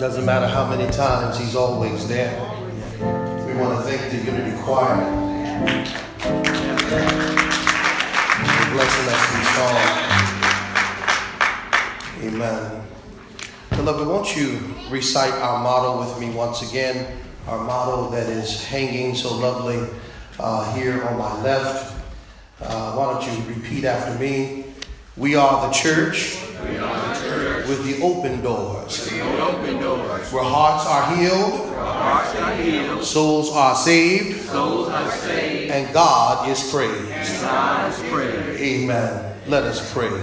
Doesn't matter how many times, he's always there. We want to thank the Unity Choir for blessing us in song. Amen. Beloved, won't you recite our motto with me once again? Our motto that is hanging so lovely here on my left. Why don't you repeat after me? We are the church. We are the church with the open doors. Where hearts are healed. Souls are saved. And God is praised. Amen. Let us pray.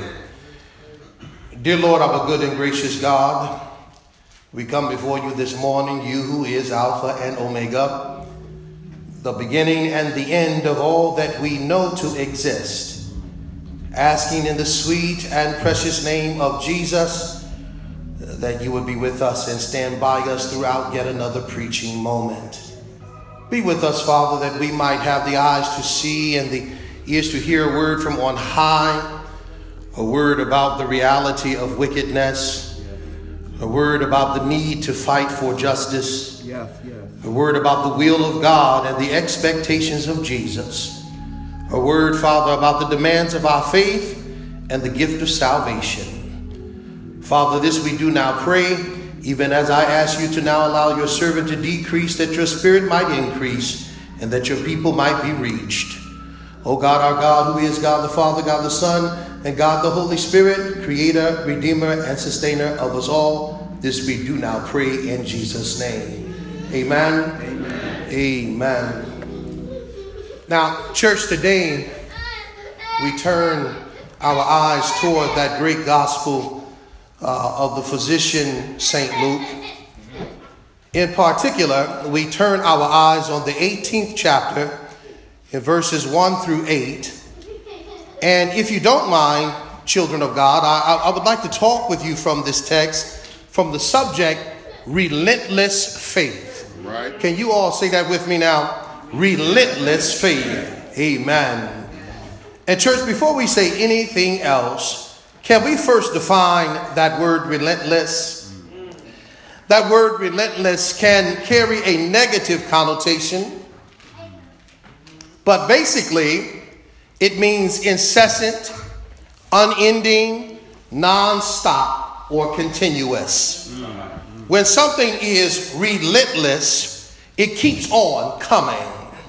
Dear Lord, our good and gracious God, we come before you this morning, you who is Alpha and Omega, the beginning and the end of all that we know to exist. Asking in the sweet and precious name of Jesus that you would be with us and stand by us throughout yet another preaching moment. Be with us, Father, that we might have the eyes to see and the ears to hear a word from on high, a word about the reality of wickedness, a word about the need to fight for justice, a word about the will of God and the expectations of Jesus. A word, Father, about the demands of our faith and the gift of salvation. Father, this we do now pray, even as I ask you to now allow your servant to decrease, that your spirit might increase, and that your people might be reached. O God, our God, who is God the Father, God the Son, and God the Holy Spirit, creator, redeemer, and sustainer of us all, this we do now pray in Jesus' name. Amen. Amen. Amen. Now, church, today we turn our eyes toward that great gospel of the physician St. Luke. In particular, we turn our eyes on the 18th chapter in verses 1 through 8. And if you don't mind, children of God, I would like to talk with you from this text, from the subject, relentless faith. Right. Can you all say that with me now? Relentless faith. Amen. And church, before we say anything else, can we first define that word relentless? That word relentless can carry a negative connotation, but basically it means incessant, unending, non-stop, or continuous. When something is relentless, it keeps on coming.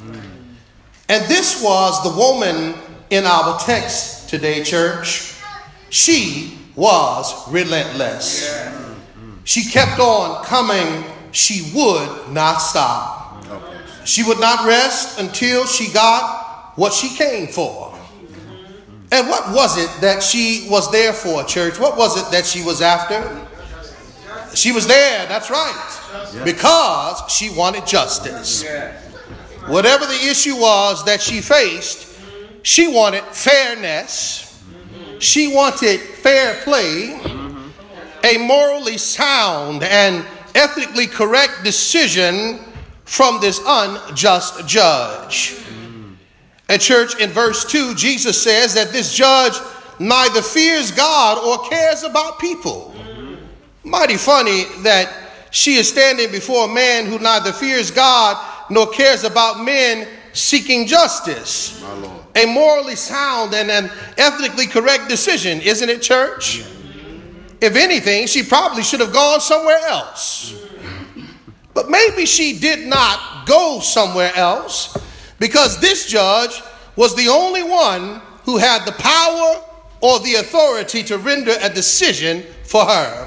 And this was the woman in our text today, church. She was relentless. She kept on coming. She would not stop. She would not rest until she got what she came for. And what was it that she was there for, church? What was it that she was after? She was there, that's right, because she wanted justice. Whatever the issue was that she faced, she wanted fairness. She wanted fair play, a morally sound and ethically correct decision from this unjust judge. And church, in verse 2, Jesus says that this judge neither fears God or cares about people. Mighty funny that she is standing before a man who neither fears God nor cares about men seeking justice. A morally sound and an ethically correct decision, isn't it, church? If anything, she probably should have gone somewhere else. But maybe she did not go somewhere else because this judge was the only one who had the power or the authority to render a decision for her.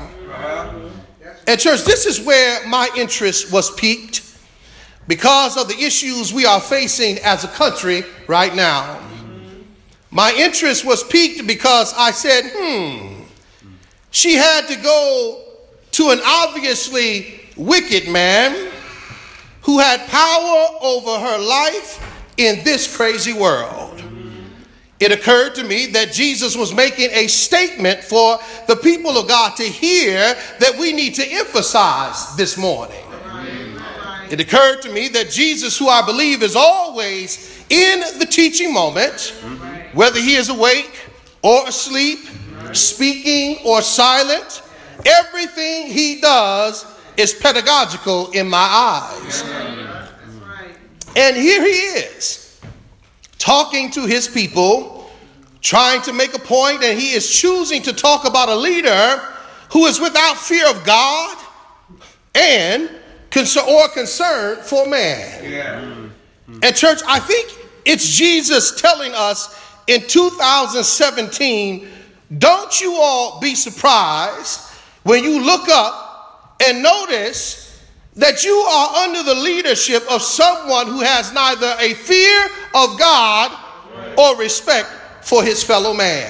And church, this is where my interest was piqued because of the issues we are facing as a country right now. My interest was piqued because I said, she had to go to an obviously wicked man who had power over her life in this crazy world. It occurred to me that Jesus was making a statement for the people of God to hear that we need to emphasize this morning. It occurred to me that Jesus, who I believe is always in the teaching moment, whether he is awake or asleep, speaking or silent, everything he does is pedagogical in my eyes. And here he is, talking to his people, trying to make a point, and he is choosing to talk about a leader who is without fear of God and concern for man. And church, I think it's Jesus telling us in 2017, don't you all be surprised when you look up and notice that you are under the leadership of someone who has neither a fear of God or respect for his fellow man.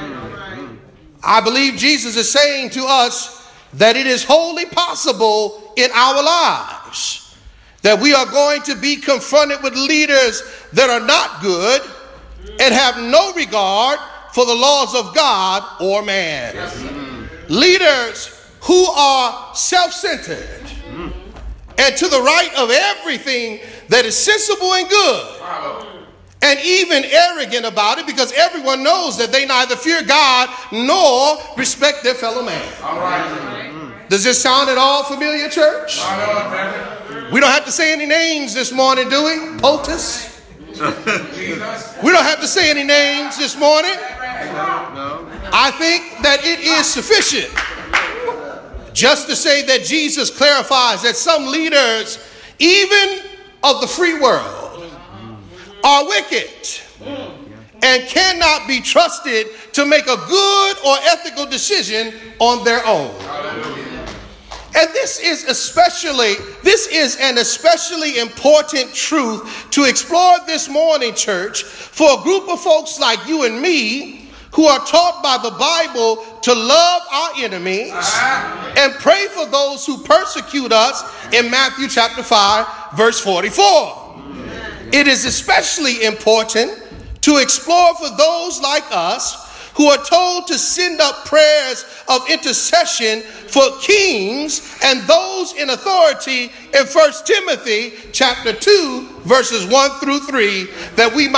I believe Jesus is saying to us that it is wholly possible in our lives that we are going to be confronted with leaders that are not good and have no regard for the laws of God or man. Leaders who are self-centered and to the right of everything that is sensible and good, and even arrogant about it, because everyone knows that they neither fear God nor respect their fellow man. Does this sound at all familiar, church? We don't have to say any names this morning, do we? POTUS? We don't have to say any names this morning. I think that it is sufficient just to say that Jesus clarifies that some leaders, even of the free world, are wicked and cannot be trusted to make a good or ethical decision on their own. And this is an especially important truth to explore this morning, church, for a group of folks like you and me who are taught by the Bible to love our enemies and pray for those who persecute us in Matthew chapter 5, verse 44. It is especially important to explore for those like us who are told to send up prayers of intercession for kings and those in authority in 1 Timothy chapter 2, verses 1 through 3, that we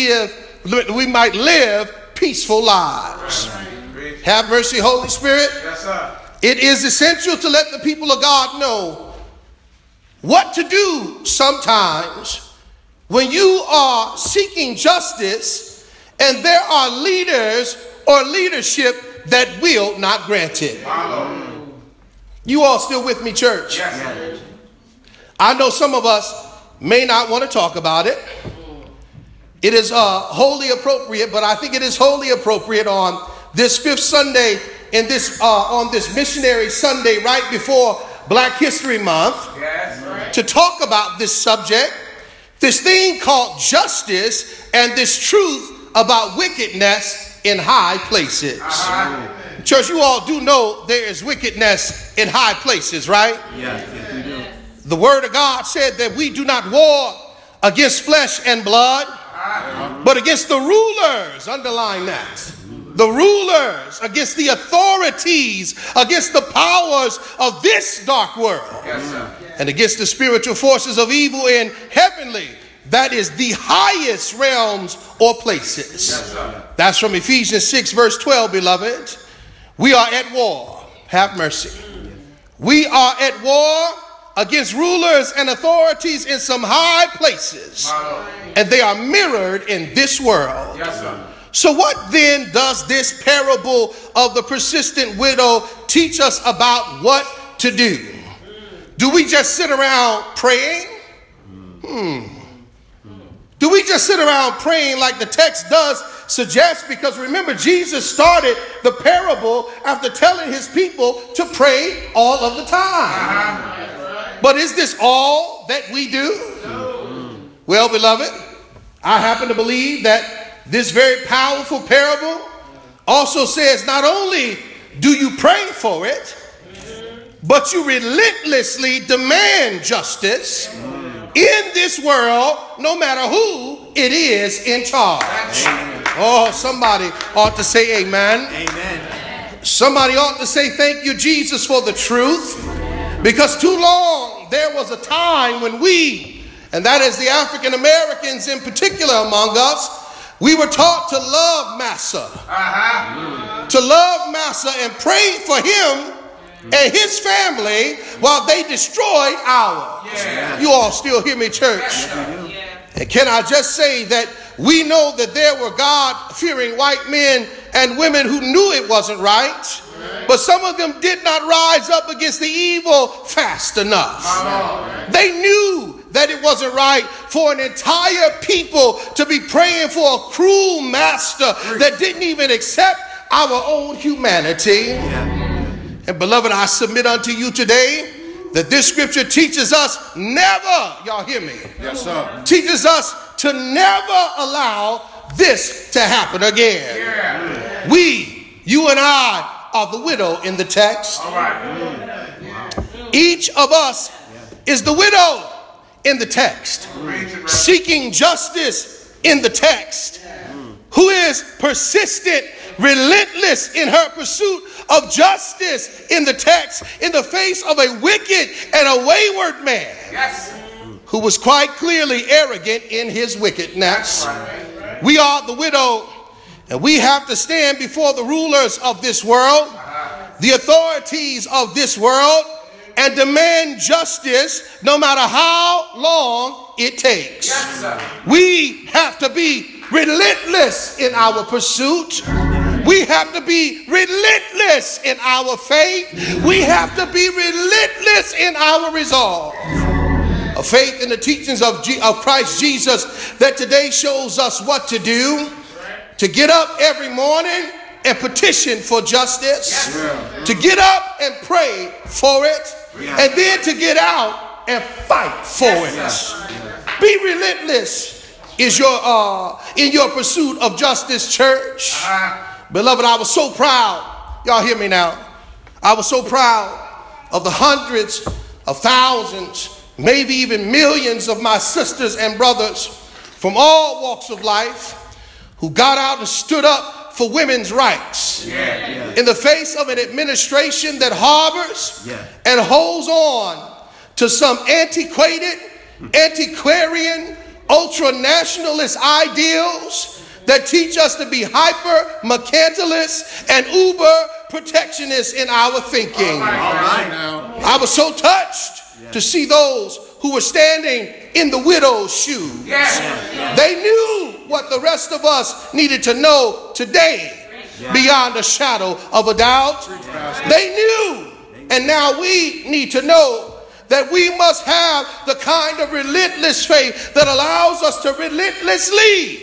might live peaceful lives. Have mercy, Holy Spirit. Yes, sir. It is essential to let the people of God know what to do sometimes when you are seeking justice and there are leaders or leadership that will not grant it. You all still with me, church? Yes. I know some of us may not want to talk about it. It is wholly appropriate, but I think it is wholly appropriate on this fifth Sunday in this on this missionary Sunday right before Black History Month, to talk about this subject, this thing called justice, and this truth about wickedness in high places. Church, you all do know there is wickedness in high places, right? Yes, we do. The word of God said that we do not war against flesh and blood, but against the rulers. Underline that. The rulers, against the authorities, against the powers of this dark world, and against the spiritual forces of evil in heavenly, that is the highest realms or places. That's from Ephesians 6 verse 12, beloved. We are at war. Have mercy. We are at war against rulers and authorities in some high places, and they are mirrored in this world. So what then does this parable of the persistent widow teach us about what to do? Do we just sit around praying? Do we just sit around praying like the text does suggest? Because remember, Jesus started the parable after telling his people to pray all of the time. But is this all that we do? Well, beloved, I happen to believe that this very powerful parable also says not only do you pray for it, but you relentlessly demand justice in this world, no matter who it is in charge. Oh, somebody ought to say amen. Amen. Somebody ought to say thank you, Jesus, for the truth. Because too long there was a time when we, and that is the African Americans in particular among us, we were taught to love Massa. To love Massa and pray for him and his family while they destroyed ours. You all still hear me, church? And can I just say that we know that there were God-fearing white men and women who knew it wasn't right, but some of them did not rise up against the evil fast enough. They knew that it wasn't right for an entire people to be praying for a cruel master that didn't even accept our own humanity. And beloved, I submit unto you today that this scripture teaches us never, y'all hear me? Yes, sir. Teaches us to never allow this to happen again. You and I are the widow in the text. Each of us is the widow in the text, seeking justice in the text, who is persistent, relentless in her pursuit of justice in the text, in the face of a wicked and a wayward man who was quite clearly arrogant in his wickedness. We are the widow, and we have to stand before the rulers of this world, the authorities of this world, and demand justice no matter how long it takes. We have to be relentless in our pursuit. We have to be relentless in our faith. We have to be relentless in our resolve. A faith in the teachings of Christ Jesus that today shows us what to do. To get up every morning and petition for justice. To get up and pray for it. And then to get out and fight for it. Be relentless in your pursuit of justice, church. Beloved, I was so proud. Y'all hear me now? I was so proud of the hundreds of thousands, maybe even millions of my sisters and brothers from all walks of life who got out and stood up for women's rights in the face of an administration that harbors and holds on to some antiquated, antiquarian, ultra-nationalist ideals that teach us to be hyper-mercantilist and uber-protectionist in our thinking. I was so touched to see those who were standing in the widow's shoes. They knew what the rest of us needed to know today beyond a shadow of a doubt. They knew, and now we need to know that we must have the kind of relentless faith that allows us to relentlessly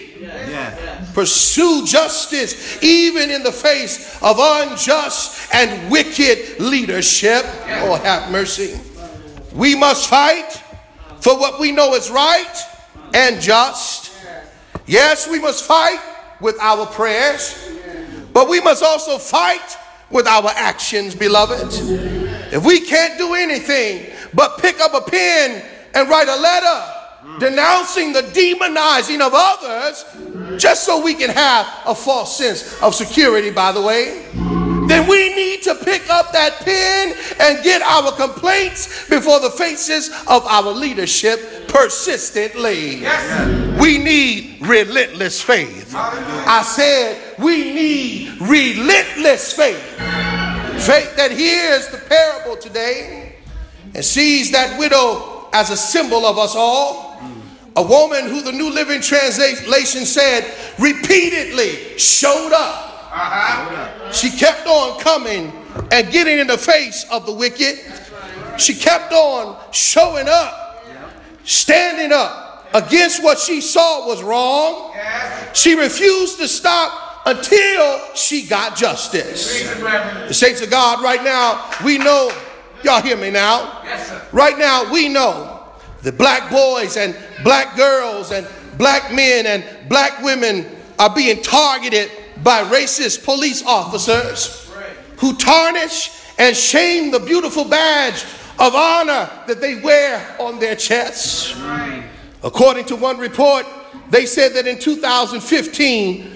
pursue justice even in the face of unjust and wicked leadership. Oh, have mercy. We must fight for what we know is right and just. Yes, we must fight with our prayers, but we must also fight with our actions, beloved. If we can't do anything but pick up a pen and write a letter denouncing the demonizing of others just so we can have a false sense of security, by the way, then we need to pick up that pen and get our complaints before the faces of our leadership persistently. We need relentless faith. I said we need relentless faith. Faith that hears the parable today and sees that widow as a symbol of us all. A woman who the New Living Translation said repeatedly showed up. She kept on coming and getting in the face of the wicked. She kept on showing up, standing up against what she saw was wrong. She refused to stop until she got justice. The saints of God, right now, we know, y'all hear me now? Right now, we know that black boys and black girls and black men and black women are being targeted by racist police officers who tarnish and shame the beautiful badge of honor that they wear on their chests. According to one report, they said that in 2015,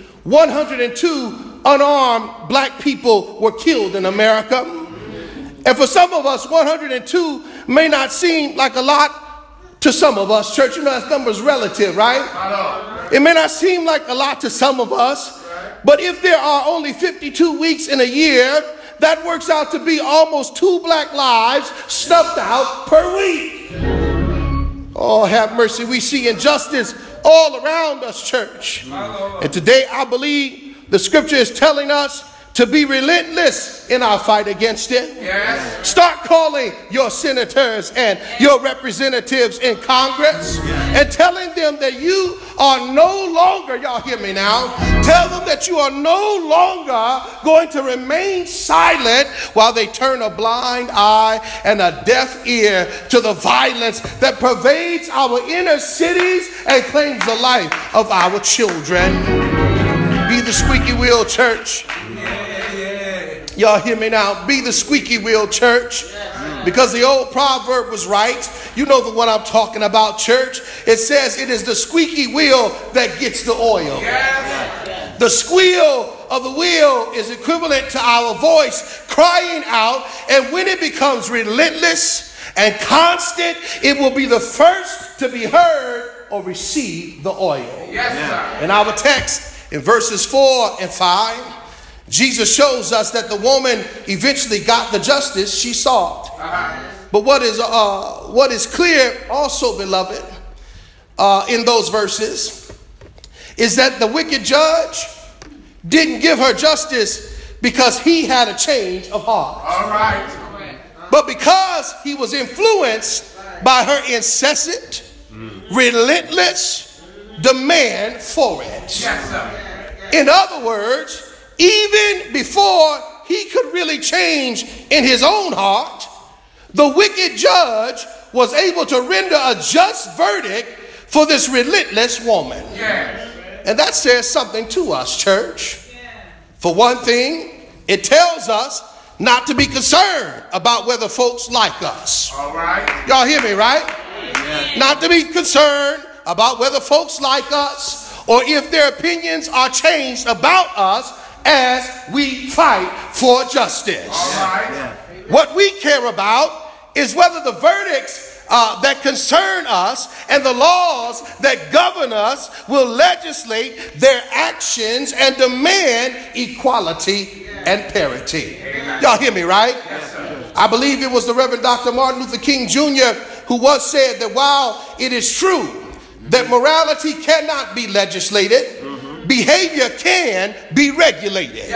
102 unarmed black people were killed in America. And for some of us, 102 may not seem like a lot to some of us. Church, you know that number's relative, right? It may not seem like a lot to some of us, but if there are only 52 weeks in a year, that works out to be almost 2 black lives snuffed out per week. Oh, have mercy. We see injustice all around us, church. And today I believe the scripture is telling us to be relentless in our fight against it. Yes. Start calling your senators and your representatives in Congress and telling them that you are no longer, y'all hear me now, tell them that you are no longer going to remain silent while they turn a blind eye and a deaf ear to the violence that pervades our inner cities and claims the life of our children. Be the squeaky wheel, church. Y'all hear me now? Be the squeaky wheel, church. Because the old proverb was right. You know the one I'm talking about, church. It says it is the squeaky wheel that gets the oil. The squeal of the wheel is equivalent to our voice crying out. And when it becomes relentless and constant, it will be the first to be heard or receive the oil. In our text, in verses 4 and 5, Jesus shows us that the woman eventually got the justice she sought. But what is clear also, beloved, in those verses is that the wicked judge didn't give her justice because he had a change of heart. All right. But because he was influenced by her incessant, relentless demand for it. Yes, sir. In other words, even before he could really change in his own heart, the wicked judge was able to render a just verdict for this relentless woman. Yes. And that says something to us, church. For one thing, it tells us not to be concerned about whether folks like us. All right. Y'all hear me, right? Yes. Not to be concerned about whether folks like us or if their opinions are changed about us as we fight for justice. All right. What we care about is whether the verdicts that concern us and the laws that govern us will legislate their actions and demand equality and parity. Y'all hear me, right? Yes, I believe it was the Reverend Dr. Martin Luther King Jr. who once said that while it is true that morality cannot be legislated, behavior can be regulated.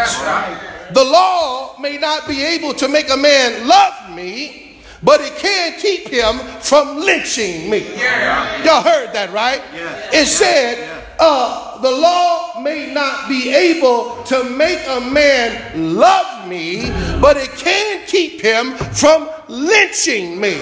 The law may not be able to make a man love me, but it can keep him from lynching me. Y'all heard that, right? It said the law may not be able to make a man love me, but it can keep him from lynching me.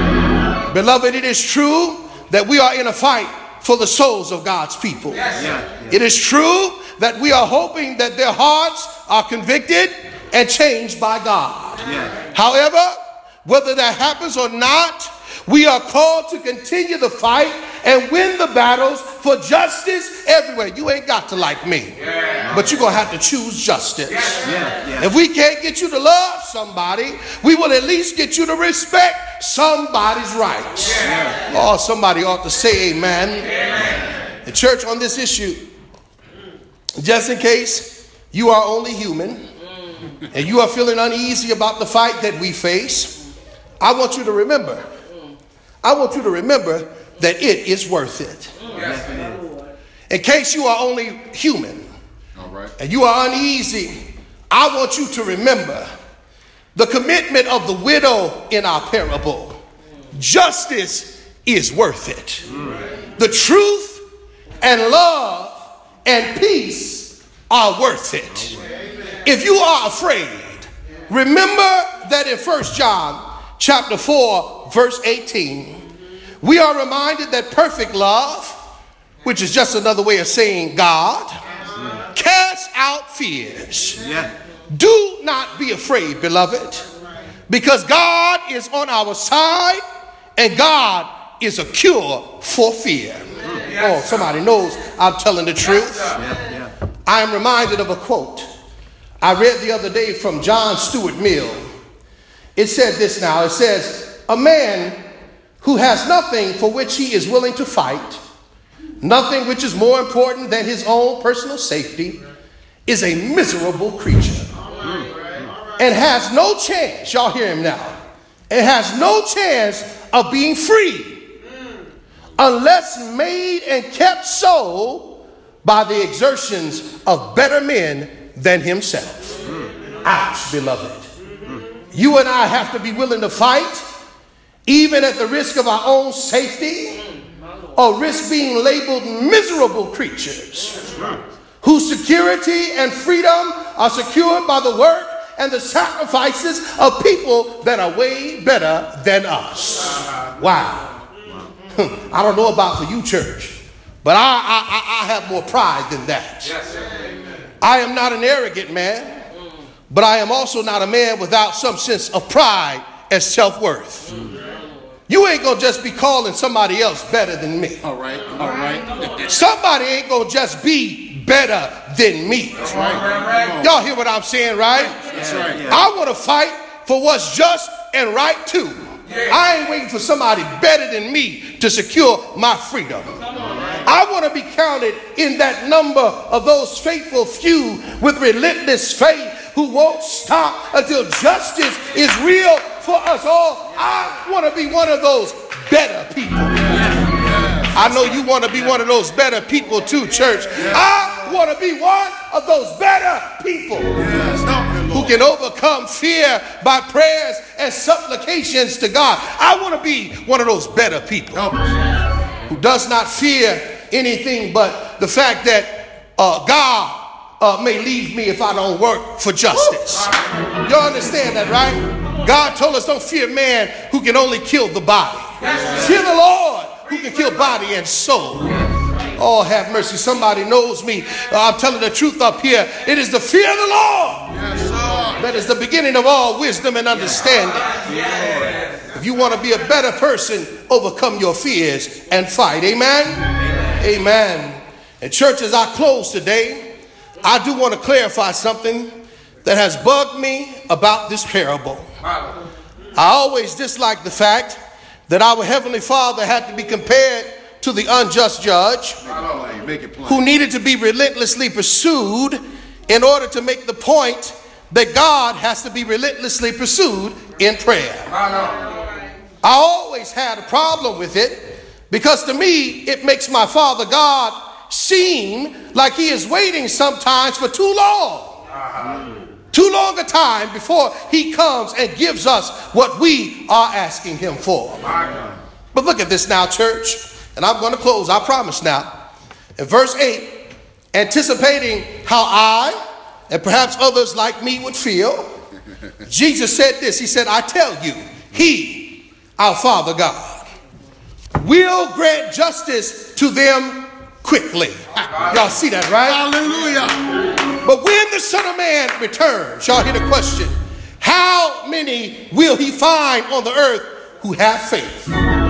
Beloved, it is true that we are in a fight for the souls of God's people. It is true that we are hoping that their hearts are convicted and changed by God. However, whether that happens or not, we are called to continue the fight and win the battles for justice everywhere. You ain't got to like me, but you're going to have to choose justice. If we can't get you to love somebody, we will at least get you to respect somebody's rights. Oh, somebody ought to say amen. The church, on this issue, just in case you are only human and you are feeling uneasy about the fight that we face, I want you to remember that it is worth it. In case you are only human and you are uneasy, I want you to remember the commitment of the widow in our parable. Justice is worth it. The truth and love and peace are worth it. If you are afraid, remember that in 1 John chapter 4, verse 18, we are reminded that perfect love, which is just another way of saying God, casts out fears. Do not be afraid, beloved, because God is on our side and God is a cure for fear. Oh, somebody knows I'm telling the truth. I am reminded of a quote I read the other day from John Stuart Mill. It said this now. It says, a man who has nothing for which he is willing to fight, nothing which is more important than his own personal safety, is a miserable creature. and has no chance, y'all hear him now, and has no chance of being free unless made and kept so by the exertions of better men than himself. Ouch, beloved. You and I have to be willing to fight, even at the risk of our own safety, or risk being labeled miserable creatures whose security and freedom are secured by the work and the sacrifices of people that are way better than us. Wow. I don't know about for you, church, but I have more pride than that. I am not an arrogant man, but I am also not a man without some sense of pride and self-worth. You ain't gonna just be calling somebody else better than me. All right. Somebody ain't gonna just be better than me. That's right. Y'all hear what I'm saying, right? That's right. I want to fight for what's just and right too. I ain't waiting for somebody better than me to secure my freedom. I want to be counted in that number of those faithful few with relentless faith who won't stop until justice is real for us all. I want to be one of those better people. I know you want to be one of those better people too, church. I want to be one of those better people who can overcome fear by prayers and supplications to God. I want to be one of those better people who does not fear anything but the fact that God may leave me if I don't work for justice. You understand that, right? God told us don't fear man who can only kill the body. Fear the Lord who can kill body and soul. Oh, have mercy. Somebody knows me. I'm telling the truth up here. It is the fear of the Lord that is the beginning of all wisdom and understanding. If you want to be a better person, overcome your fears and fight. Amen? Amen. And church, as I close today, I do want to clarify something that has bugged me about this parable. I always dislike the fact that our Heavenly Father had to be compared to the unjust judge who needed to be relentlessly pursued in order to make the point that God has to be relentlessly pursued in prayer. I always had a problem with it because to me it makes my Father God seem like he is waiting sometimes for too long a time before he comes and gives us what we are asking him for. But look at this now, church, and I'm going to close, I promise now. In verse 8, anticipating how I and perhaps others like me would feel, Jesus said this. He said, I tell you, he, our Father God, will grant justice to them quickly. Y'all see that, right? Hallelujah. But when the Son of Man returns, y'all hear the question, how many will he find on the earth who have faith?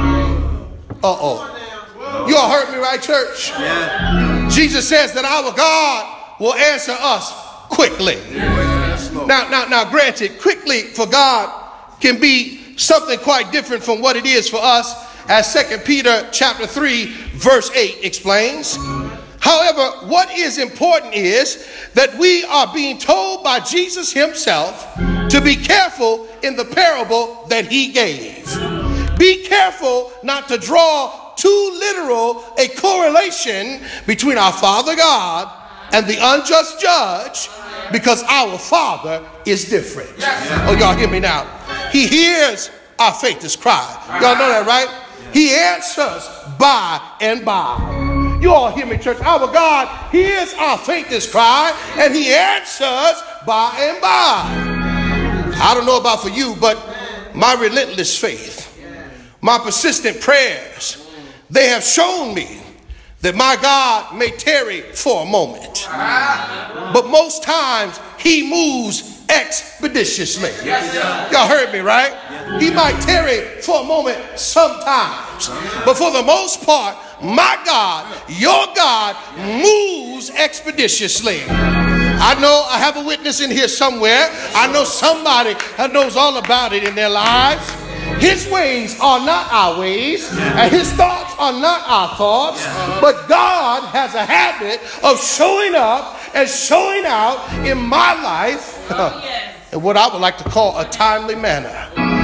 You all heard me right, church? Yeah. Jesus says that our God will answer us quickly. Now, granted, quickly for God can be something quite different from what it is for us, as 2 Peter chapter 3 verse 8 explains. However, what is important is that we are being told by Jesus himself to be careful in the parable that he gave. Be careful not to draw too literal a correlation between our Father God and the unjust judge, because our Father is different. Oh, y'all hear me now? He hears our faintest cry. Y'all know that, right? He answers by and by. You all hear me, church? Our God hears our faintest cry and he answers by and by. I don't know about for you, but my relentless faith, my persistent prayers, they have shown me that my God may tarry for a moment, but most times he moves expeditiously. Y'all heard me, right? He might tarry for a moment sometimes, but for the most part, my God, your God, moves expeditiously. I know I have a witness in here somewhere. I know somebody that knows all about it in their lives. His ways are not our ways, and his thoughts are not our thoughts, but God has a habit of showing up and showing out in my life in what I would like to call a timely manner.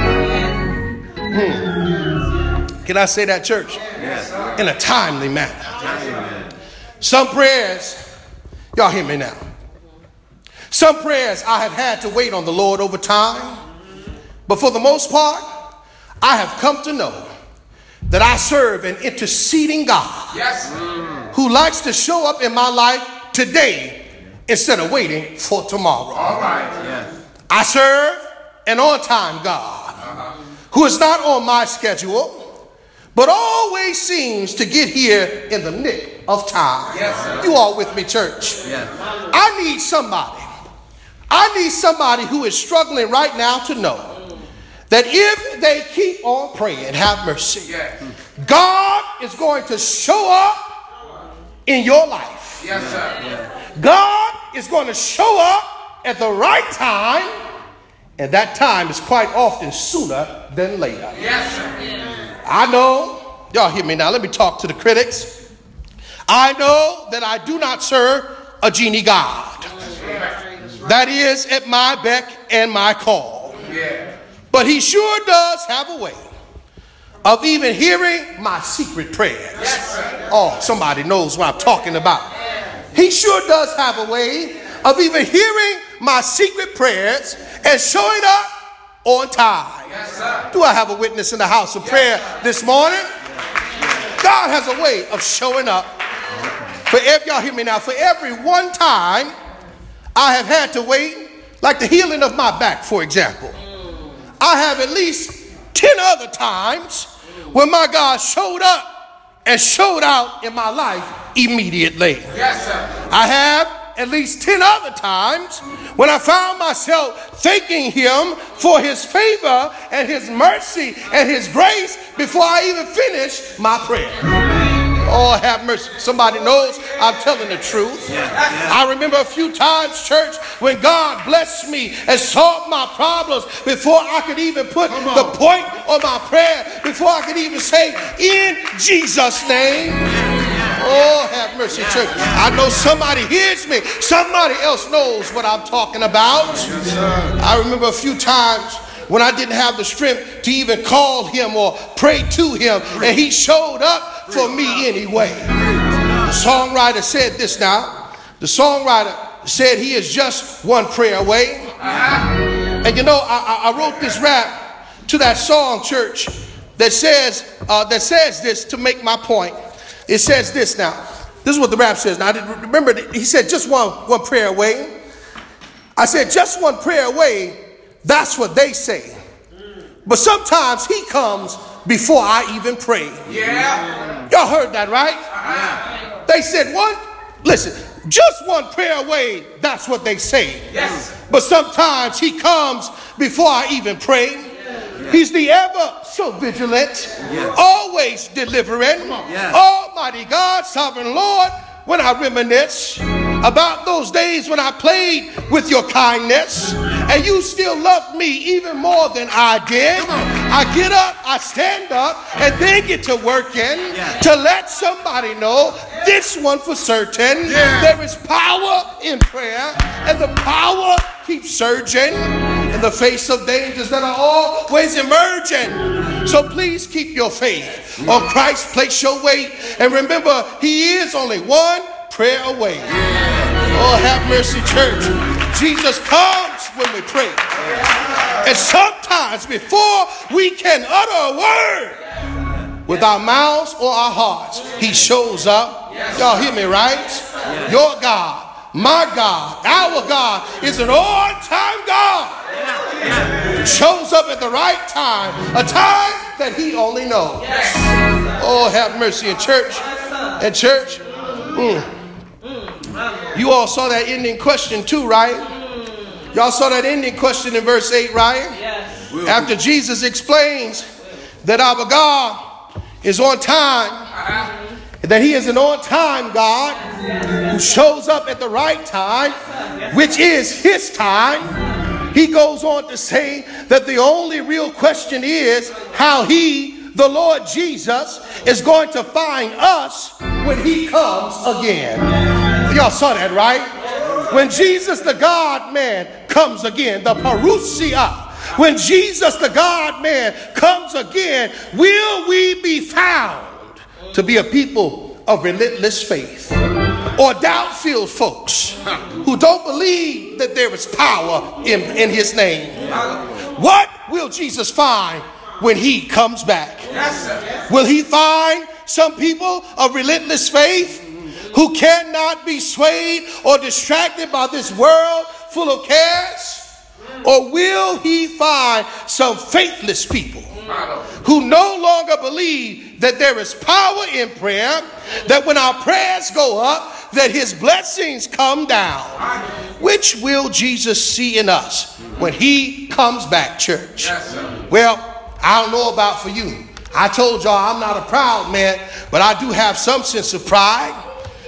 Can I say that, church? Yes. In a timely manner. Some prayers, y'all hear me now. Some prayers I have had to wait on the Lord over time. But for the most part, I have come to know that I serve an interceding God. Yes. Who likes to show up in my life today instead of waiting for tomorrow. All right. Yes. I serve an on-time God who is not on my schedule, but always seems to get here in the nick of time. Yes, sir. You all with me, church? Yes. I need somebody who is struggling right now to know that if they keep on praying, have mercy, God is going to show up in your life. Yes, sir. God is going to show up at the right time, and that time is quite often sooner than later. Yes, sir. I know, y'all hear me now, let me talk to the critics. I know that I do not serve a genie God that is at my beck and my call. Yeah. But he sure does have a way of even hearing my secret prayers. Yes, sir. Oh, somebody knows what I'm talking about. He sure does have a way of even hearing my secret prayers and showing up on time. Yes, sir. Do I have a witness in the house of prayer this morning? God has a way of showing up. Y'all hear me now. For every one time I have had to wait, like the healing of my back, for example, I have at least 10 other times when my God showed up and showed out in my life immediately. Yes, sir. I have at least 10 other times when I found myself thanking him for his favor and his mercy and his grace before I even finished my prayer. Oh, have mercy. Somebody knows I'm telling the truth. I remember a few times, church, when God blessed me and solved my problems before I could even put the point on my prayer, before I could even say, in Jesus' name. Oh, have mercy, church. I know somebody hears me. Somebody else knows what I'm talking about. I remember a few times when I didn't have the strength to even call him or pray to him, and he showed up for me anyway. The songwriter said this now. The songwriter said he is just one prayer away. And you know, I wrote this rap to that song, church, that says this to make my point. It says this now. This is what the rap says. Now, remember, he said just one prayer away. I said just one prayer away. That's what they say. But sometimes he comes before I even pray. Yeah. Y'all heard that, right? They said just one prayer away. That's what they say. Yes. But sometimes he comes before I even pray. He's the ever so vigilant, always delivering, Almighty God, sovereign Lord. When I reminisce about those days when I played with your kindness and you still loved me even more than I did, I get up, I stand up, and then get to working to let somebody know this one for certain. There is power in prayer, and the power keeps surging in the face of dangers that are always emerging. So please keep your faith on Christ, place your weight, and remember he is only one prayer away. Oh, have mercy, church. Jesus comes when we pray. And sometimes before we can utter a word with our mouths or our hearts, he shows up. Y'all hear me, right? Your God, my God, our God is an on-time God. Shows up at the right time, a time that he only knows. Oh, have mercy in church. And church, you all saw that ending question too, right? Y'all saw that ending question in verse 8, right? Yes. After Jesus explains that our God is on time, that he is an on-time God who shows up at the right time, which is his time, he goes on to say that the only real question is how he, the Lord Jesus, is going to find us when he comes again. Y'all saw that, right? When Jesus, the God-man, comes again, the parousia, when Jesus, the God-man, comes again, will we be found to be a people of relentless faith, or doubt-filled folks who don't believe that there is power in his name? What will Jesus find when he comes back? Will he find some people of relentless faith who cannot be swayed or distracted by this world full of cares? Or will he find some faithless people who no longer believe that there is power in prayer, that when our prayers go up, that his blessings come down? Which will Jesus see in us when he comes back, church? Well, I don't know about for you. I told y'all I'm not a proud man, but I do have some sense of pride.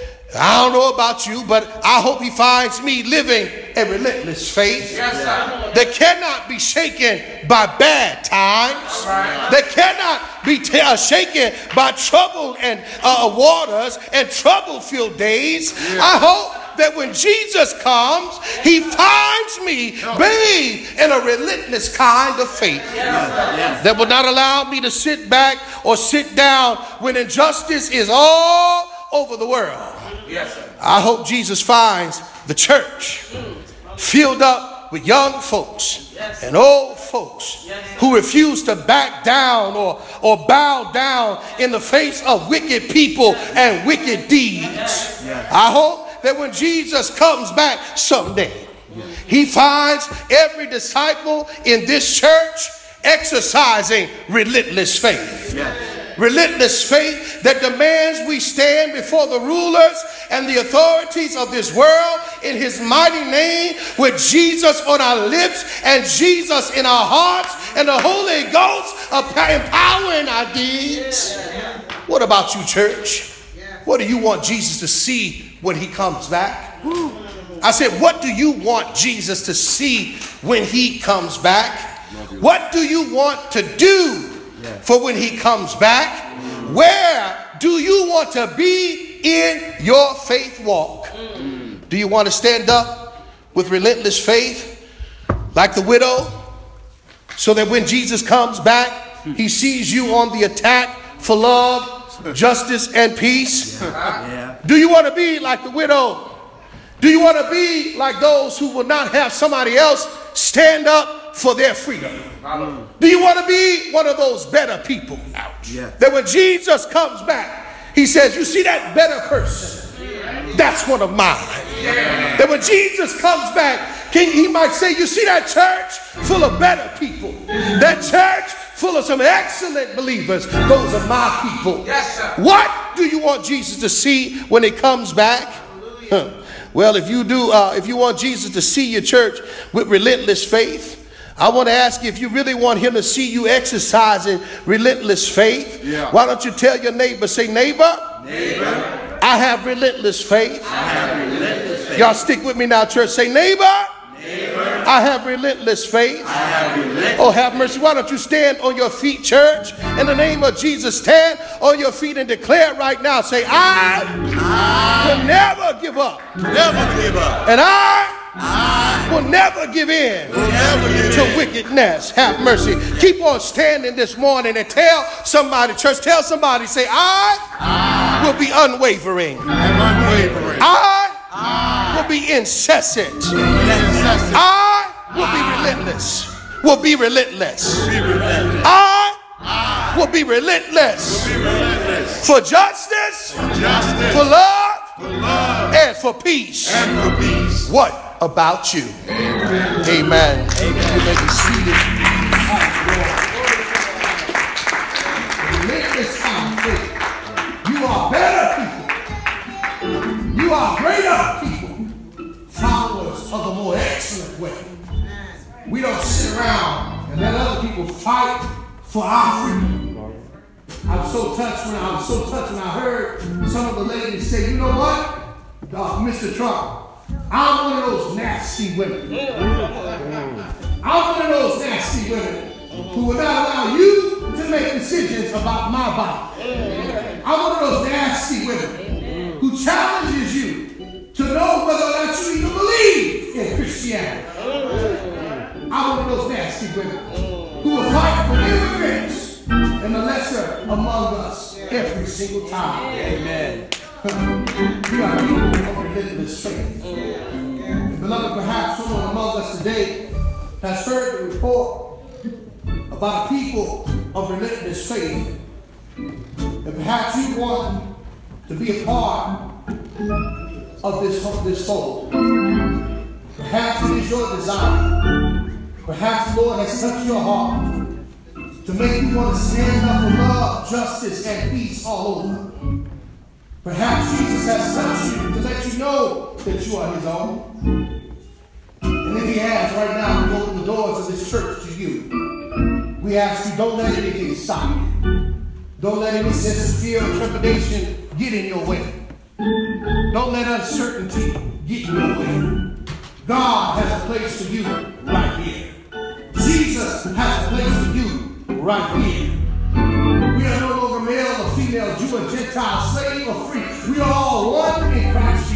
I don't know about you, but I hope he finds me living a relentless faith that cannot be shaken by bad times, that cannot be shaken by trouble and waters and trouble-filled days. I hope that when Jesus comes, he finds me bathed in a relentless kind of faith that will not allow me to sit back or sit down when injustice is all over the world. I hope Jesus finds the church filled up with young folks and old folks who refuse to back down or bow down in the face of wicked people and wicked deeds. I hope that when Jesus comes back someday, he finds every disciple in this church exercising relentless faith. Relentless faith that demands we stand before the rulers and the authorities of this world in his mighty name, with Jesus on our lips and Jesus in our hearts and the Holy Ghost empowering our deeds. What about you, church? What do you want Jesus to see when he comes back? I said, what do you want Jesus to see when he comes back? What do you want to do for when he comes back? Where do you want to be in your faith walk? Do you want to stand up with relentless faith like the widow, so that when Jesus comes back, he sees you on the attack for love, justice, and peace? Do you want to be like the widow? Do you want to be like those who will not have somebody else stand up for their freedom? Do you want to be one of those better people? That when Jesus comes back, he says, you see that better person? That's one of mine. That when Jesus comes back, he might say, you see that church full of better people? That church full of some excellent believers? Those are my people. What do you want Jesus to see when he comes back? Well, if you want Jesus to see your church with relentless faith, I want to ask you, if you really want him to see you exercising relentless faith, why don't you tell your neighbor, say, neighbor, I have relentless faith. Y'all stick with me now, church. Say, neighbor, I have relentless faith. Oh, have mercy. Why don't you stand on your feet, church? In the name of Jesus, stand on your feet and declare right now. Say, I will never give up. Never give up. And I will never give in to wickedness. Have mercy. Keep on standing this morning and tell somebody, church, tell somebody, say, I will be unwavering. I will be incessant. I will be relentless. Will be relentless. I will be relentless. For justice, for love, and for peace. What about you? Amen. You may be seated. You are better people. You are greater people. Followers of the more excellent way. We don't sit around and let other people fight for our freedom. I was so touched when I heard some of the ladies say, you know what, Mr. Trump, I'm one of those nasty women. I'm one of those nasty women who will not allow you to make decisions about my body. I'm one of those nasty women who challenges you to know whether or not you even believe in Christianity. those nasty women who will fight for immigrants and the lesser among us every single time. Amen. We are people of relentless faith. And beloved, perhaps someone among us today has heard the report about a people of relentless faith. And perhaps you want to be a part of this fold. Perhaps it is your desire. Perhaps the Lord has touched your heart to make you want to stand up for love, justice, and peace all over. Perhaps Jesus has touched you to let you know that you are his own. And if he has, right now, we open the doors of this church to you. We ask you, don't let anything stop you. Don't let any sense of fear or trepidation get in your way. Don't let uncertainty get in your way. God has a place for you right here. Jesus has a place for you right here. We are no longer male or female, Jew or Gentile, slave or free. We are all one in Christ